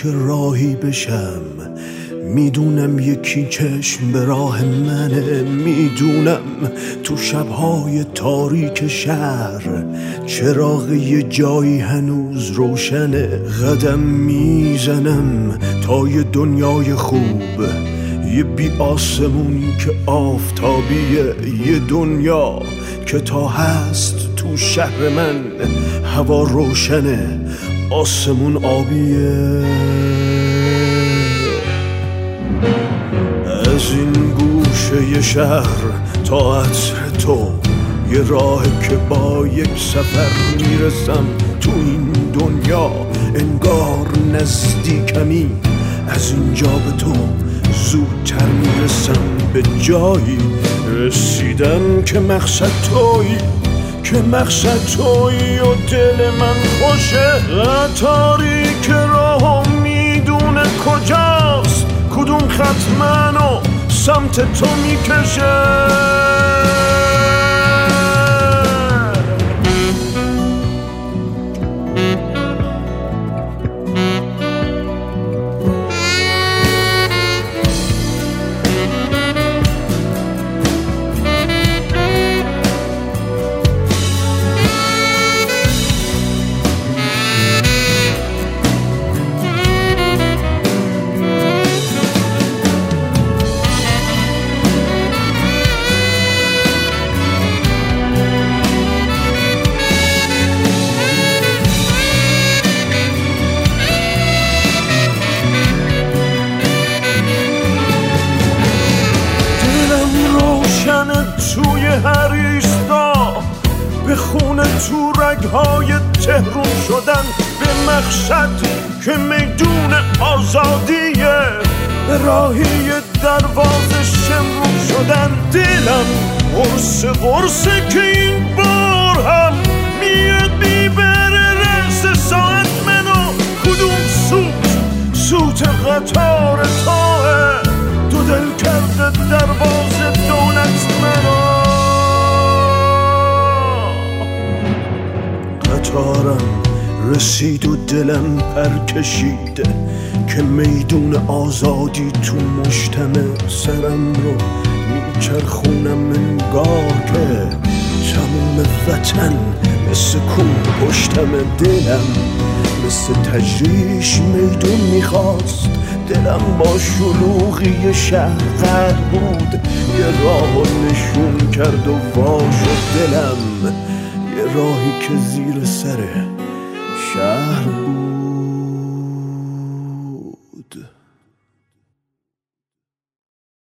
که راهی بشم. میدونم یکی چشم به راه منه، میدونم تو شبهای تاریک شهر چراغ یه جایی هنوز روشنه. قدم میزنم تا یه دنیای خوب، یه بی آسمونی که آفتابیه، یه دنیا که تا هست تو شهر من هوا روشنه، آسمون آبیه. از این گوشه ی شهر تا عطر تو یه راه که با یک سفر میرسم تو این دنیا. انگار نزدیکمی از اینجا به تو، زودتر میرسم به جایی رسیدم که مقصد تویی، که مقصد تویی و دل من خوشه. قطاری که راهو میدونه کجاست، کدوم خط منو سمت تو میکشه. توی هر ایستا به خونه تو رگهای تهرون شدن، به مقصد که میدون آزادیه، به راهی دروازه شمرون شدن. دلم قرص قرصه که این بار هم میاد میبره رس ساعت منو. کدوم سوت قطار تاه دو دل کرده دروازه دولت منو. قطارم رسید و دلم پر کشیده که میدون آزادی تو مشتمه. سرم رو میچرخونم انگار که تموم وطن مثل کوه پشتم. دلم مثل تجریش میدون میخواست، دلم با شلوغی شهر غرق بود. یه راهو نشون کرد و وا شد دلم، یه راهی که زیر سر شهر بود.